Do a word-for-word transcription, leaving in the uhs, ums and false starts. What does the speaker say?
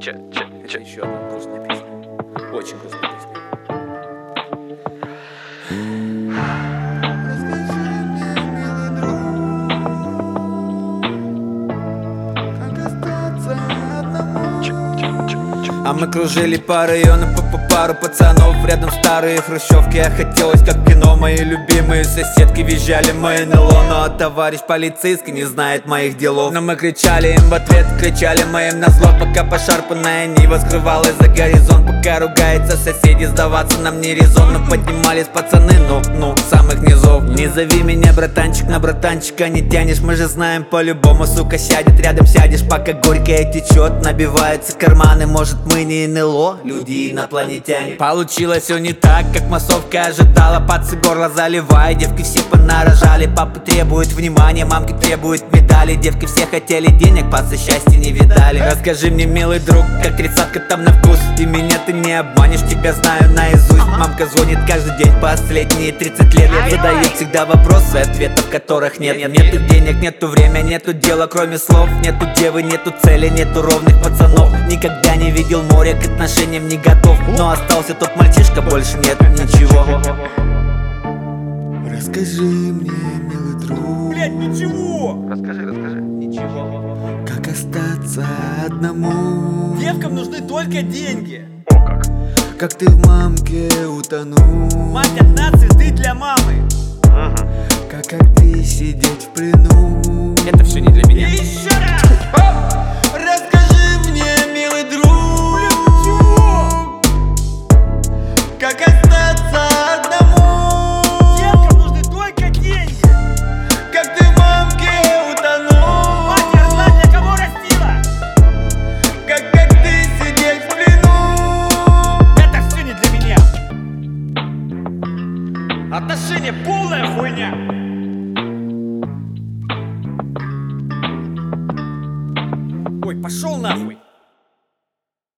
че, че, Это че. еще одна грустная песня. Очень грустная песня. А мы кружили по району, по, по пару пацанов. Рядом старые хрущевки, а хотелось как кино. Мои любимые соседки визжали мои НЛО. Но товарищ полицейский не знает моих делов. Но мы кричали им в ответ, кричали мы им на зло. Пока пошарпанная Нива скрывалась за горизонт. Пока ругаются соседи, сдаваться нам не резон. Но поднимались пацаны, ну, ну, самых низов. Не зови меня братанчик, на братанчика не тянешь. Мы же знаем по-любому, сука, сядет рядом, сядешь. Пока горькое течет, набиваются карманы. Может, мы не НЛО, люди инопланетяне. Получилось все не так, как массовка ожидала. Пацы горло заливая, девки все понарожали. Папы требуют внимания, мамки требуют медали. Девки все хотели денег, пацы счастья не видали. Расскажи мне, милый друг, как тридцатка там на вкус. И меня ты не обманешь, тебя знаю наизусть. Мамка звонит каждый день последние тридцать лет. Задает всегда вопросы, ответов которых нет. Нету денег, нету время, нету дела, кроме слов. Нету девы, нету цели, нету ровных пацанов. Никогда не видел море, к отношениям не готов. Но остался тот мальчишка, больше нет ничего. Расскажи мне, милый друг, Блять, ничего! Расскажи, расскажи. Ничего. как остаться одному. Девкам нужны только деньги. О, как. Как ты в мамке утонул. Мать одна, цветы для мамы. Мгм. Как, как ты сидеть в плену. Это все не для меня. И еще раз! Расскажи мне, милый друг, как остаться одному. Девкам нужны только деньги. Как ты в мамке утонул. Мать родна, для кого растила? Как, как ты сидеть в плену. Это все не для меня. Отношения полная хуйня. Ой, пошел нахуй.